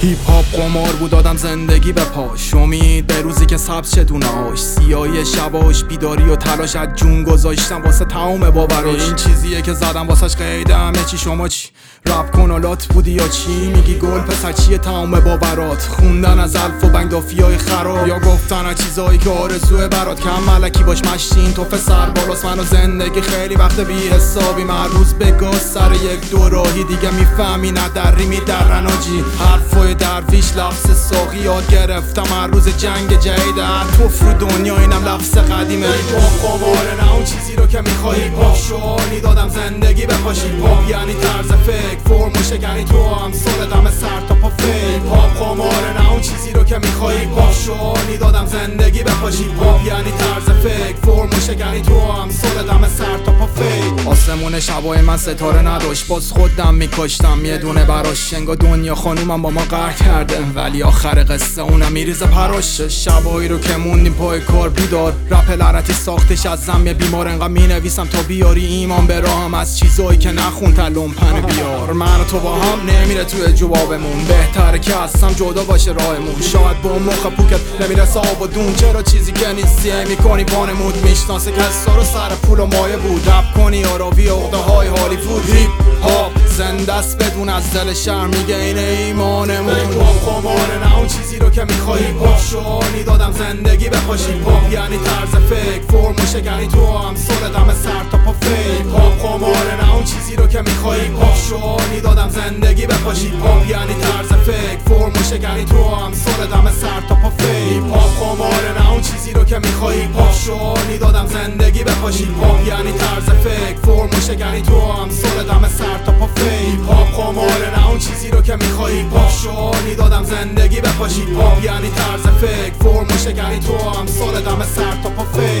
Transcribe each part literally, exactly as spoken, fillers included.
هیپ هاپ قمار بود دادم زندگی به پاش، امید به روزی که سبز شه دونه‌هاش، سیاهی شباش بیداری و تلاش از جون گذاشتم واسه تمام باوراش. این چیزیه که زدم واسش قیده همه چی. شما چی؟ رپ کنالات بودی یا چی؟ میگی گل پسر چیه تمام باورات؟ خوندن از الف و بنگدافیای خراب یا گفتن از چیزایی که آرزوه برات؟ کم ملکی باش مشتین تو پسر بالاست من و زندگی خیلی وقت بی حسابی من روز به گاز سر یک دو راهی دیگه میفهمی نه دری میدرن آجی. حرفای درویش لفظ ساقی یاد گرفتم هر روز جنگ جدید توف رو دنیا اینم لفظ قدیمه. پاپ قماره نه اون چیزی رو که میخوایی، پاپ شعاری دادم زندگی بپاشی. پاپ یعنی طرز فکر فرم و شکنی تو هم سال دم سر تا پا فکر. پاپ قماره نه اون چیزی رو که میخوایی، پاپ شعاری دادم زندگی بپاشی. پاپ یعنی طرز فکر فرم و شکنی تو هم سال دم سر تا پا فکر. آسمون شبای من ستاره نداشت باز خودم میکاشتم یه دونه براش، انگار دنیا خانومم با ما قهر کرده ولی آخر قصه اونم میریزه پراش. شبایی رو که موندیم پای کار بیدار، رپ لعنتی ساختش از زم بیمار، انقدر مینویسم تا بیاری ایمان به راهم از چیزایی که نخون تا لومپن بیار. من و تو با هم نمیره توی جوابمون، بهتره که هستم جدا باشه راهمون. شاید با مخ پوکت نمیرسه آب و دون، چرا چیزی که نیستی میکنی وانمود. میشناسه کسا رو سر پول و مایه بود، رپ کنی آراوی عقده های هالیوود. هیپ هاپ زنده است بدون از دل شهر میگه این ایمانمون. پاپ قماره نه اون چیزی رو که میخوایی، پاپ شعاری دادم زندگی بپاشی. پاپ یعنی طرز فکر فرم و شکنی تو هم سال دم سر تا پا فکر. پاپ قماره نه اون چیزی رو که میخوایی، پاپ شعاری دادم زندگی بپاشی. پاپ یعنی طرز فکر فرم و شکنی تو هم سال دم سر تا پا فکر. پاپ قماره نه اون چیزی رو که میخوایی، پاپ شعاری دادم زندگی بپاشی. پاپ یعنی طرز فکر فرم و شکنی تو هم سال دم سر تا پا فکر. پاپ قماره نه اون چیزی رو که میخوایی، پاپ شعاری دادم زندگی بپاشی. پاپ یعنی طرز فکر فرم و شکنی تو هم سال دم سر تا پا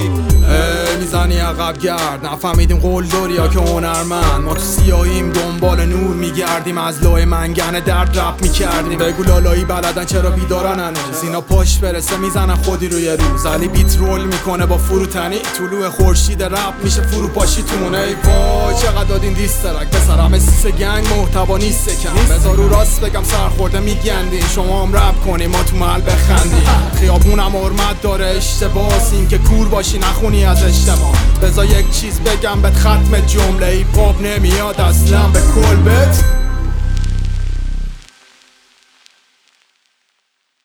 فکر. میزنی عقب گرد نفهمیدیم قول داریا که هنرمند، ما تو سیاهیم دنبال نور میگردیم، از لای منگنه درد رپ میکردیم. بگو لالایی بلدن چرا بیدارن هنوز، اینا پاش برسه میزنن خودی روی روز. علی بیت رول میکنه با فروتنی، طلوع خورشید رپ میشه فروپاشی تونه. ای وای چقدر دادین دیسترک پسر همه سیس گنگ محتوا نیست کم. بذار رو راست بگم سرخورده میگندین، شما هم رپ کنی ما تو محل بخندیم. خیابونم حرمت داره اشتباس این که کور باشی نخونی از اجتماع. بذار یک چیز بگم بهت ختم جمله، ای پاپ نمیاد اصلا به کل بت.